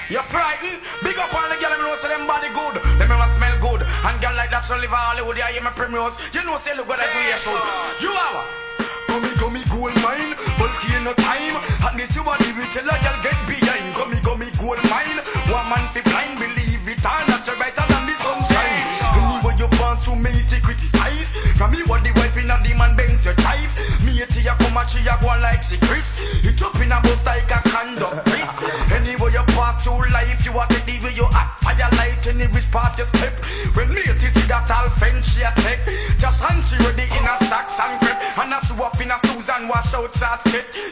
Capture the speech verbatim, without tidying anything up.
You're frightened? Big up all the girl, I know say them body good. Them ever smell good. And girl like that shall live Hollywood. Yeah, you my primrose. You know say look good as we should. You have a Gummy, gummy, gold mine, volcano time. And this you what we tell a girl get behind. Gummy, gummy, gold mine. One man fi blind, believe it or not, you're brighter than the sunshine. Anyway you pass to me to criticize. From me what the wife in a demon bangs your type. Me a tea a come and she a go like she Chris. It up in a boat like a conduct Chris. Anyway you pass through life, you want to deal with your act. Fire light in which part you step. When me a tea see that all French she a take. Just hand she ready in a stacks and grip. And a swap in a shoes and wash out that fit.